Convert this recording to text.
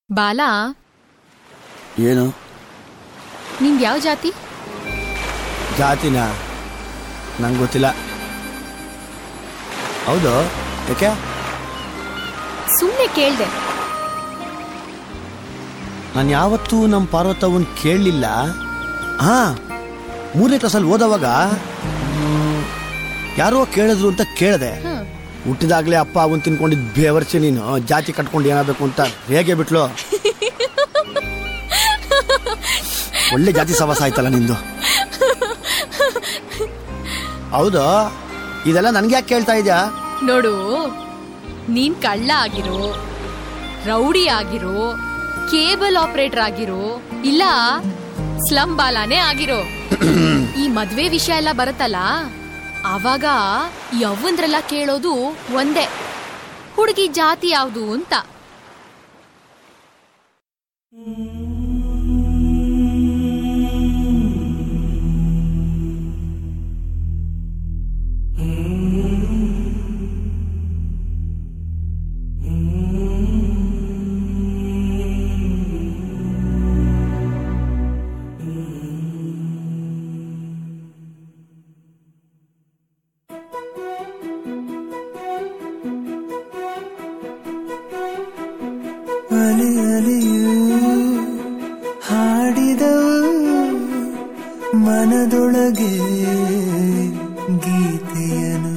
ಬಾಲಾ, ಏನು? ನಿಂದು ಯಾವ ಜಾತಿ? ಜಾತಿನಾ? ನಂಗೆ ಗೊತ್ತಿಲ್ಲ. ಹೌದು, ಯಾಕೆ? ಸುಮ್ಮನೆ ಕೇಳ್ದೆ. ನಾನು ಯಾವತ್ತೂ ನಮ್ಮ ಪಾರ್ವತವನ್ ಕೇಳಲಿಲ್ಲ. ಹಾ, 3ನೇ ಕ್ಲಾಸಲ್ಲಿ ಓದವಾಗ ಯಾರೋ ಕೇಳಿದ್ರು ಅಂತ ಕೇಳಿದೆ. ಹುಟ್ಟಿದಾಗ್ಲೇ ಅಪ್ಪ ಅವನ್ ತಿನ್ಕೊಂಡಿದ್ ಬೇವರ್ಚೆ ನೀನು ಜಾತಿ ಕಟ್ಕೊಂಡು ಏನಾಗಬೇಕು ಅಂತ ಹೇಗೆ ಬಿಟ್ಲು. ಒಳ್ಳೆ ಜಾತಿ ಸವಾಸ ಆಯ್ತಲ್ಲ ನಿಂದು. ಹೌದು, ಇದೆಲ್ಲ ನನ್ಗೆ ಯಾಕೆ ಕೇಳ್ತಾ ಇದ್ಯಾ? ನೋಡು, ನೀನ್ ಕಳ್ಳ ಆಗಿರೋ, ರೌಡಿ ಆಗಿರೋ, ಕೇಬಲ್ ಆಪರೇಟರ್ ಆಗಿರೋ, ಇಲ್ಲ ಸ್ಲಂ ಬಾಲಾನೇ ಆಗಿರೋ, ಈ ಮದ್ವೆ ವಿಷಯ ಎಲ್ಲ ಬರುತ್ತಲ್ಲ, ಆವಾಗ ಯವ್ವಂದ್ರೆಲ್ಲ ಕೇಳೋದು ಒಂದೇ, ಹುಡುಗಿ ಜಾತಿ ಯಾವುದು ಅಂತ. ಅಲೆ ಅಲೆಯೂ ಹಾಡಿದವು ಮನದೊಳಗೆ ಗೀತೆಯನು.